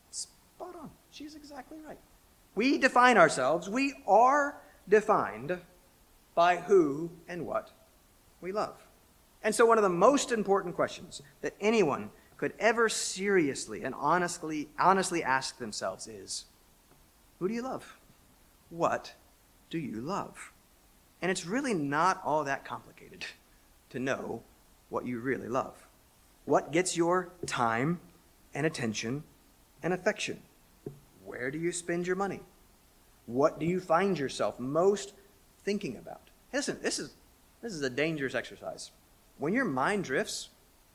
Spot on. She's exactly right. We define ourselves, we are defined by who and what we love. And so one of the most important questions that anyone could ever seriously and honestly, honestly ask themselves is, who do you love? What do you love? And it's really not all that complicated to know what you really love. What gets your time and attention and affection? Where do you spend your money? What do you find yourself most thinking about? Listen, this is, this is a dangerous exercise. When your mind drifts,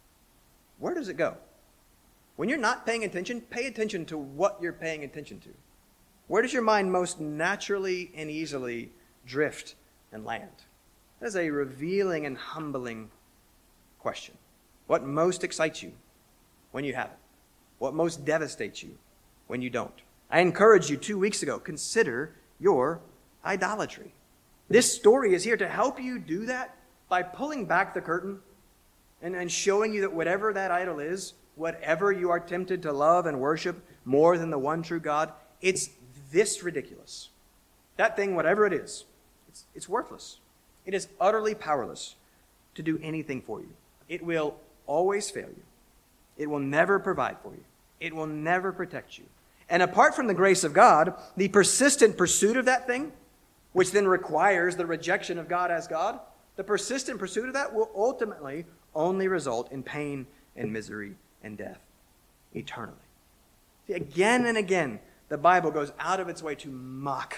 where does it go? When you're not paying attention, pay attention to what you're paying attention to. Where does your mind most naturally and easily drift and land? That is a revealing and humbling question. What most excites you when you have it? What most devastates you when you don't? I encouraged you two weeks ago, consider your idolatry. This story is here to help you do that by pulling back the curtain and, and showing you that whatever that idol is, whatever you are tempted to love and worship more than the one true God, it's this ridiculous. That thing, whatever it is, it's, it's worthless. It is utterly powerless to do anything for you. It will always fail you. It will never provide for you. It will never protect you. And apart from the grace of God, the persistent pursuit of that thing, which then requires the rejection of God as God, the persistent pursuit of that will ultimately only result in pain and misery and death eternally. See, again and again, the Bible goes out of its way to mock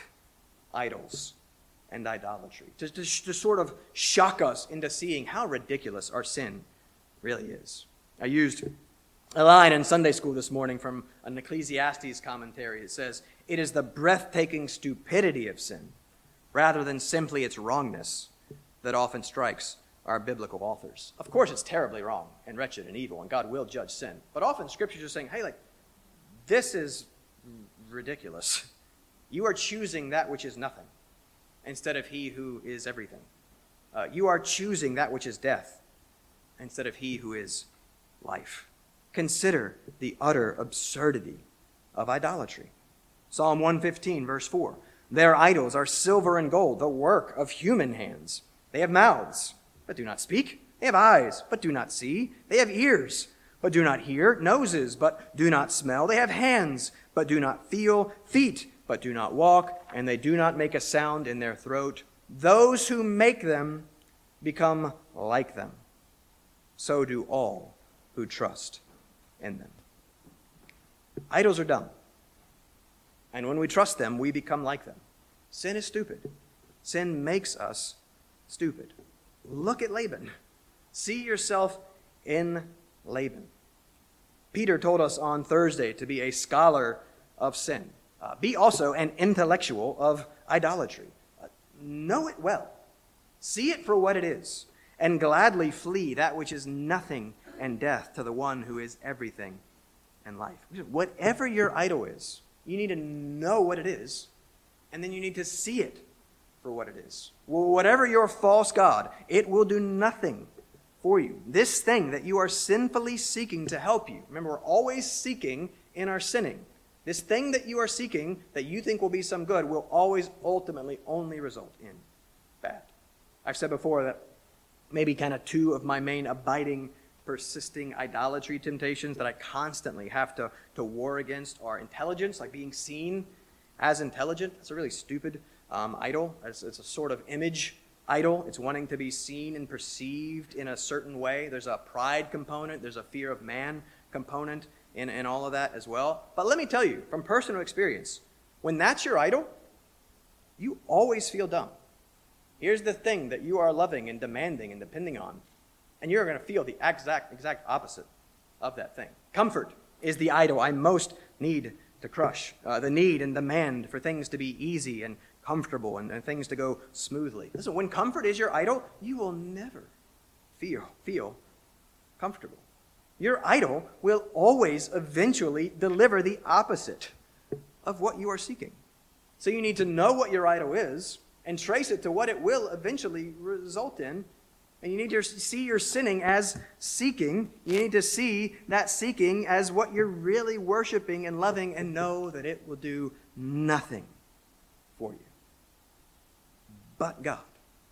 idols and idolatry, to, to, to sort of shock us into seeing how ridiculous our sin really is. I used a line in Sunday school this morning from an Ecclesiastes commentary. It says, "It is the breathtaking stupidity of sin, rather than simply its wrongness, that often strikes our biblical authors." Of course, it's terribly wrong and wretched and evil, and God will judge sin. But often Scripture's just saying, hey, like, this is ridiculous. You are choosing that which is nothing instead of he who is everything. Uh, you are choosing that which is death instead of he who is life. Consider the utter absurdity of idolatry. Psalm one fifteen, verse four. "Their idols are silver and gold, the work of human hands. They have mouths, but do not speak. They have eyes, but do not see. They have ears, but do not hear. Noses, but do not smell. They have hands, but do not feel. Feet, but do not walk. And they do not make a sound in their throat. Those who make them become like them. So do all who trust in them." Idols are dumb. And when we trust them, we become like them. Sin is stupid. Sin makes us stupid. Look at Laban. See yourself in Laban. Peter told us on Thursday to be a scholar of sin. Uh, be also an intellectual of idolatry. Uh, know it well. See it for what it is, and gladly flee that which is nothing and death to the one who is everything and life. Whatever your idol is, you need to know what it is, and then you need to see it for what it is. Well, whatever your false god, it will do nothing for you. This thing that you are sinfully seeking to help you, remember, we're always seeking in our sinning. This thing that you are seeking that you think will be some good will always ultimately only result in bad. I've said before that maybe kind of two of my main abiding, persisting idolatry temptations that I constantly have to, to war against are intelligence, like being seen as intelligent. It's a really stupid um, idol. It's, it's a sort of image idol. It's wanting to be seen and perceived in a certain way. There's a pride component. There's a fear of man component in, in all of that as well. But let me tell you, from personal experience, when that's your idol, you always feel dumb. Here's the thing that you are loving and demanding and depending on, and you're going to feel the exact, exact opposite of that thing. Comfort is the idol I most need to crush. Uh, the need and demand for things to be easy and comfortable and, and things to go smoothly. Listen, when comfort is your idol, you will never feel, feel comfortable. Your idol will always eventually deliver the opposite of what you are seeking. So you need to know what your idol is and trace it to what it will eventually result in. And you need to see your sinning as seeking. You need to see that seeking as what you're really worshiping and loving, and know that it will do nothing for you but God.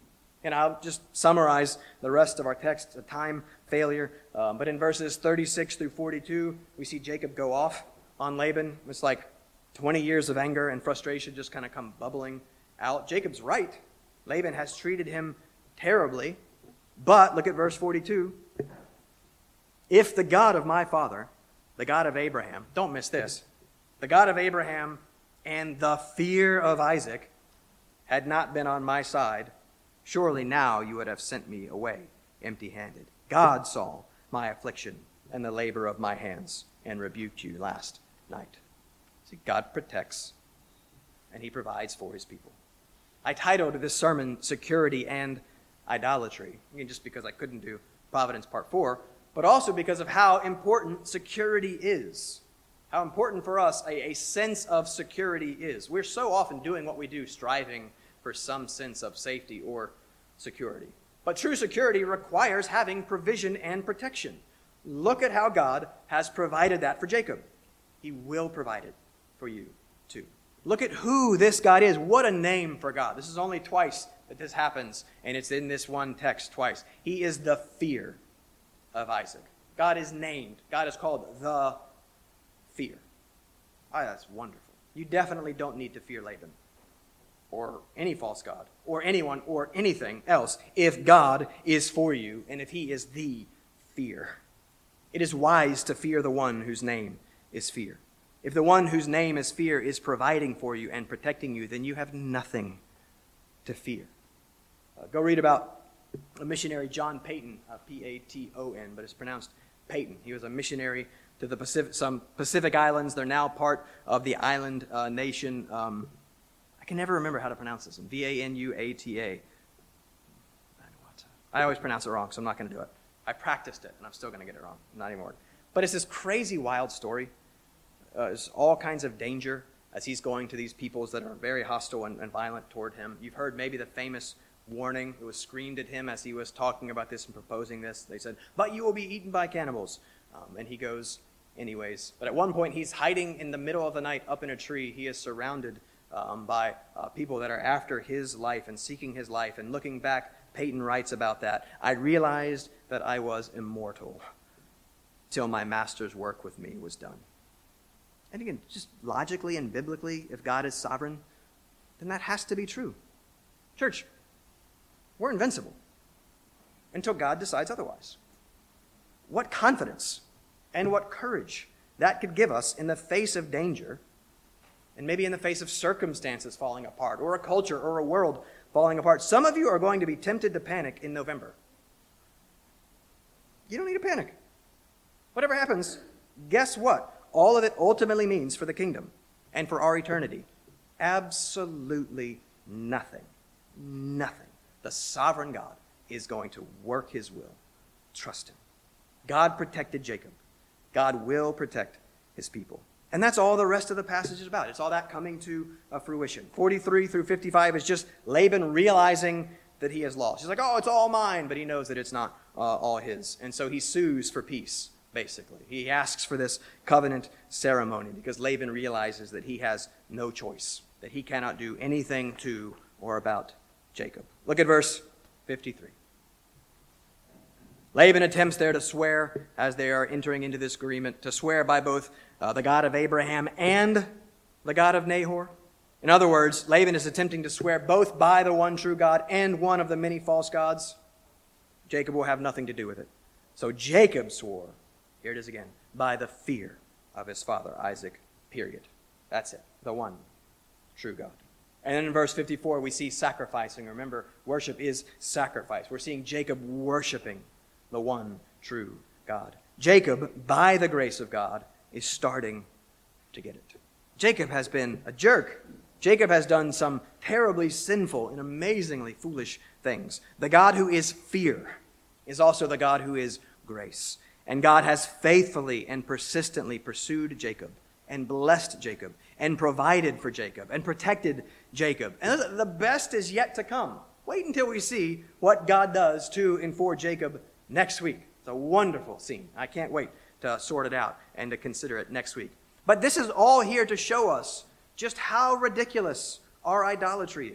And I'll just summarize the rest of our text, a time failure. Um, but in verses thirty-six through forty-two, we see Jacob go off on Laban. It's like twenty years of anger and frustration just kind of come bubbling out. Jacob's right. Laban has treated him terribly. But look at verse forty-two. If the God of my father, the God of Abraham, don't miss this, the God of Abraham and the fear of Isaac had not been on my side, surely now you would have sent me away empty-handed. God saw my affliction and the labor of my hands and rebuked you last night. See, God protects and he provides for his people. I titled this sermon, Security and Idolatry. Again, just because I couldn't do Providence Part four, but also because of how important security is. How important for us a, a sense of security is. We're so often doing what we do, striving for some sense of safety or security. But true security requires having provision and protection. Look at how God has provided that for Jacob. He will provide it for you too. Look at who this God is. What a name for God. This is only twice that this happens, and it's in this one text twice. He is the fear of Isaac. God is named. God is called the fear. Oh, that's wonderful. You definitely don't need to fear Laban or any false god or anyone or anything else if God is for you and if he is the fear. It is wise to fear the one whose name is fear. If the one whose name is fear is providing for you and protecting you, then you have nothing to fear. Uh, go read about a missionary, John Paton, uh, P A T O N, but it's pronounced Peyton. He was a missionary to the Pacific, some Pacific islands. They're now part of the island uh, nation. Um, I can never remember how to pronounce this. V A N U A T A. I always pronounce it wrong, so I'm not going to do it. I practiced it, and I'm still going to get it wrong. Not anymore. But it's this crazy, wild story. Uh, there's all kinds of danger as he's going to these peoples that are very hostile and, and violent toward him. You've heard maybe the famous warning that was screamed at him as he was talking about this and proposing this. They said, but you will be eaten by cannibals. Um, and he goes anyways. But at one point, he's hiding in the middle of the night up in a tree. He is surrounded um, by uh, people that are after his life and seeking his life. And looking back, Peyton writes about that. I realized that I was immortal till my master's work with me was done. And again, just logically and biblically, if God is sovereign, then that has to be true. Church, we're invincible until God decides otherwise. What confidence and what courage that could give us in the face of danger, and maybe in the face of circumstances falling apart, or a culture or a world falling apart. Some of you are going to be tempted to panic in November. You don't need to panic. Whatever happens, guess what? All of it ultimately means for the kingdom and for our eternity. Absolutely nothing. Nothing. The sovereign God is going to work his will. Trust him. God protected Jacob. God will protect his people. And that's all the rest of the passage is about. It's all that coming to uh, fruition. forty-three through fifty-five is just Laban realizing that he has lost. He's like, oh, it's all mine, but he knows that it's not uh, all his. And so he sues for peace, basically. He asks for this covenant ceremony because Laban realizes that he has no choice, that he cannot do anything to or about Jacob. Look at verse fifty-three. Laban attempts there to swear as they are entering into this agreement, to swear by both uh, the God of Abraham and the God of Nahor. In other words, Laban is attempting to swear both by the one true God and one of the many false gods. Jacob will have nothing to do with it. So Jacob swore, here it is again, by the fear of his father Isaac, period. That's it, the one true God. And then in verse fifty-four, we see sacrificing. Remember, worship is sacrifice. We're seeing Jacob worshiping the one true God. Jacob, by the grace of God, is starting to get it. Jacob has been a jerk. Jacob has done some terribly sinful and amazingly foolish things. The God who is fear is also the God who is grace. And God has faithfully and persistently pursued Jacob and blessed Jacob and provided for Jacob and protected Jacob. And the best is yet to come. Wait until we see what God does to and for Jacob next week. It's a wonderful scene. I can't wait to sort it out and to consider it next week. But this is all here to show us just how ridiculous our idolatry is.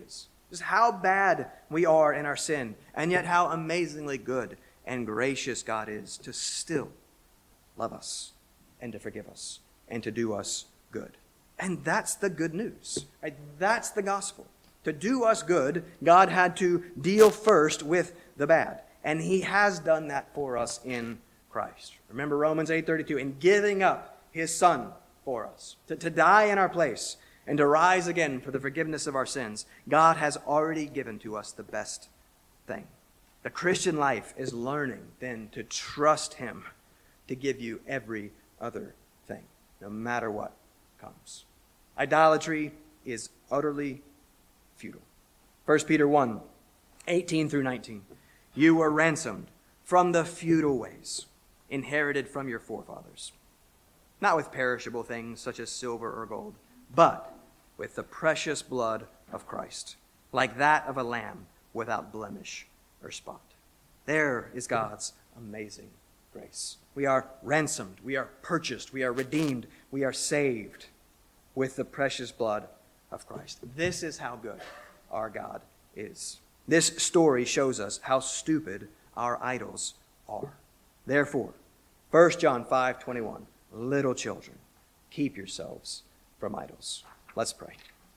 Just how bad we are in our sin, and yet how amazingly good and gracious God is to still love us and to forgive us and to do us good. And that's the good news, right? That's the gospel. To do us good, God had to deal first with the bad. And he has done that for us in Christ. Remember Romans eight thirty-two, in giving up his Son for us, to, to die in our place and to rise again for the forgiveness of our sins, God has already given to us the best thing. The Christian life is learning then to trust him to give you every other thing, no matter what comes. Idolatry is utterly futile. First Peter one, eighteen through nineteen. You were ransomed from the futile ways inherited from your forefathers, not with perishable things such as silver or gold, but with the precious blood of Christ, like that of a lamb without blemish or spot. There is God's amazing grace. We are ransomed, we are purchased, we are redeemed, we are saved with the precious blood of Christ. This is how good our God is. This story shows us how stupid our idols are. Therefore, First John five twenty-one, little children, keep yourselves from idols. Let's pray.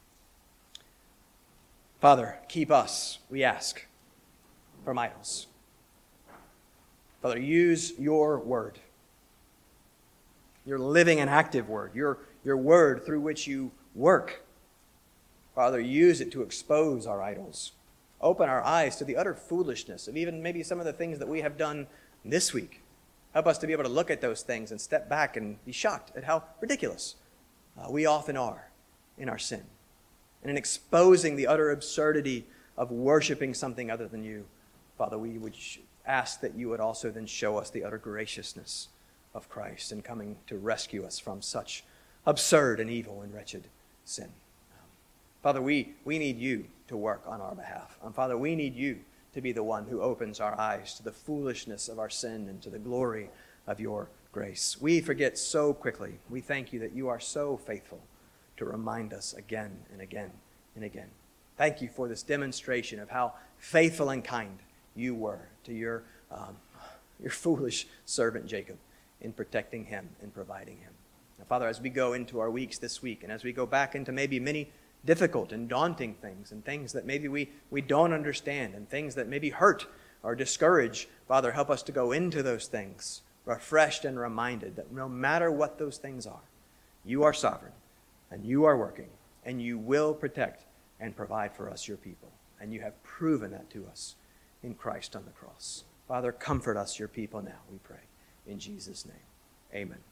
Father, keep us, we ask, from idols. Father, use your word, your living and active word, your, your word through which you work. Father, use it to expose our idols. Open our eyes to the utter foolishness of even maybe some of the things that we have done this week. Help us to be able to look at those things and step back and be shocked at how ridiculous uh, we often are in our sin. And in exposing the utter absurdity of worshiping something other than you, Father, we would ask that you would also then show us the utter graciousness of Christ in coming to rescue us from such absurd and evil and wretched sin. Father, we, we need you to work on our behalf. And Father, we need you to be the one who opens our eyes to the foolishness of our sin and to the glory of your grace. We forget so quickly. We thank you that you are so faithful to remind us again and again and again. Thank you for this demonstration of how faithful and kind you were to your, um, your foolish servant Jacob in protecting him and providing him. Now, Father, as we go into our weeks this week and as we go back into maybe many difficult and daunting things and things that maybe we, we don't understand and things that maybe hurt or discourage, Father, help us to go into those things refreshed and reminded that no matter what those things are, you are sovereign and you are working and you will protect and provide for us, your people. And you have proven that to us in Christ on the cross. Father, comfort us, your people now, we pray. In Jesus' name, amen.